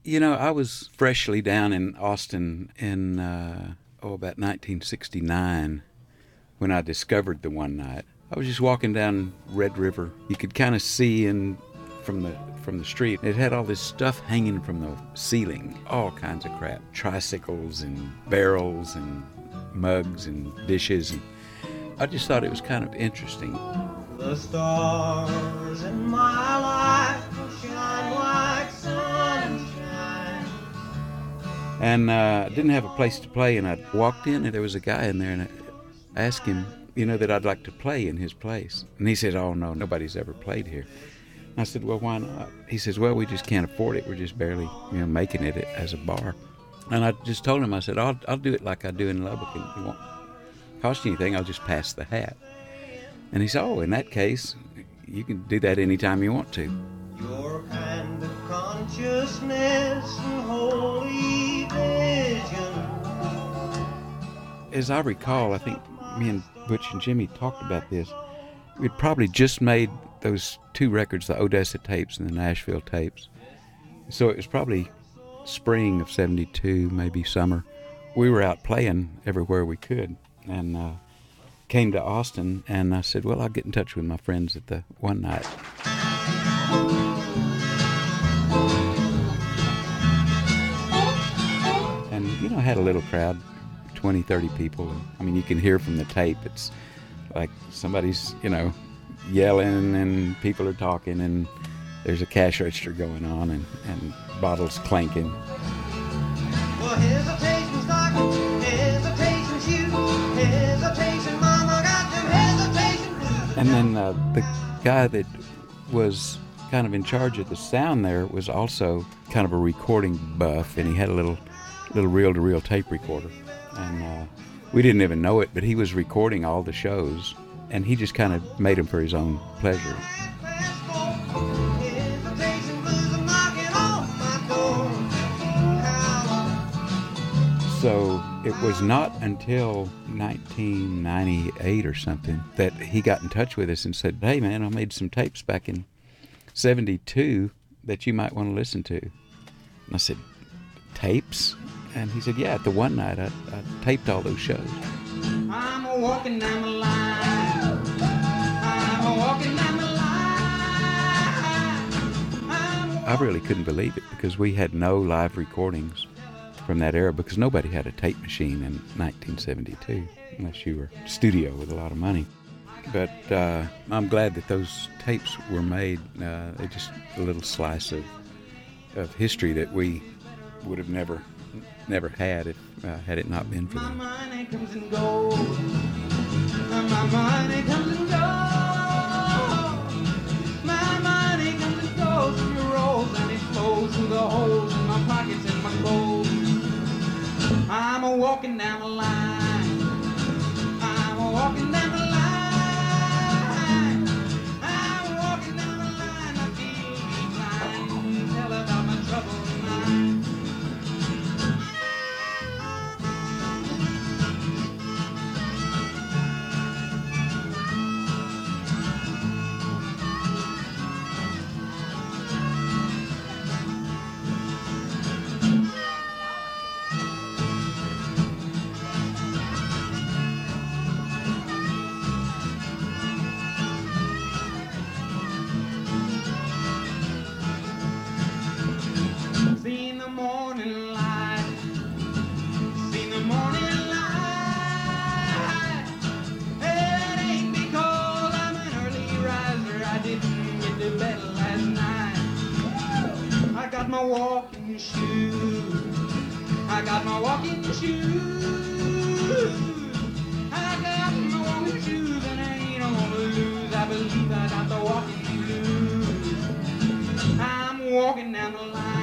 I was freshly down in Austin in, about 1969 when I discovered the One Night. I was just walking down Red River. You could kind of see from the street. It had all this stuff hanging from the ceiling, all kinds of crap. Tricycles and barrels and mugs and dishes. And I just thought it was kind of interesting. The stars in my life shine like sunshine. And I didn't have a place to play, and I walked in, and there was a guy in there, and I asked him, that I'd like to play in his place. And he said, "Oh, no, nobody's ever played here." And I said, "Well, why not?" He says, "Well, we just can't afford it. We're just barely, making it as a bar." And I just told him, I said, I'll do it like I do in Lubbock, and it won't cost you anything. I'll just pass the hat. And he said, "Oh, in that case, you can do that anytime you want to." Your kind of consciousness and holy vision. As I recall, I think me and Butch and Jimmy talked about this. We'd probably just made those two records, the Odessa tapes and the Nashville tapes. So it was probably spring of 72, maybe summer. We were out playing everywhere we could, and came to Austin, and I said, "Well, I'll get in touch with my friends at the One Night." And, I had a little crowd, 20, 30 people. And, you can hear from the tape, it's like somebody's, yelling, and people are talking, and there's a cash register going on, and bottles clanking. Well, hesitation stocking, hesitation shoes, hesitation mama got them hesitation blues. And then the guy that was kind of in charge of the sound there was also kind of a recording buff, and he had a little reel-to-reel tape recorder. And we didn't even know it, but he was recording all the shows, and he just kind of made them for his own pleasure. So it was not until 1998 or something that he got in touch with us and said, "Hey, man, I made some tapes back in 72 that you might want to listen to." And I said, "Tapes?" And he said, "Yeah, at the One Night, I taped all those shows." I'm a walking down the line. I'm a walking down the line. I really couldn't believe it, because we had no live recordings from that era, because nobody had a tape machine in 1972 unless you were a studio with a lot of money. But I'm glad that those tapes were made. They're just a little slice of history that we would have never had had it not been for them. My money comes and goes. My money comes and goes. My money comes and goes through the rolls, and it flows through the holes in my pockets and my clothes. I'm a walking down the line. I'm a walking down the line. I'm walking down the line. I feel inclined to tell about my troubled mind. Seen the morning light, seen the morning light. It ain't because I'm an early riser, I didn't get to bed last night. I got my walking shoes, I got my walking shoes. I got my walking shoes, and I ain't gonna lose. I believe I got the walking shoes. I'm walking down the line.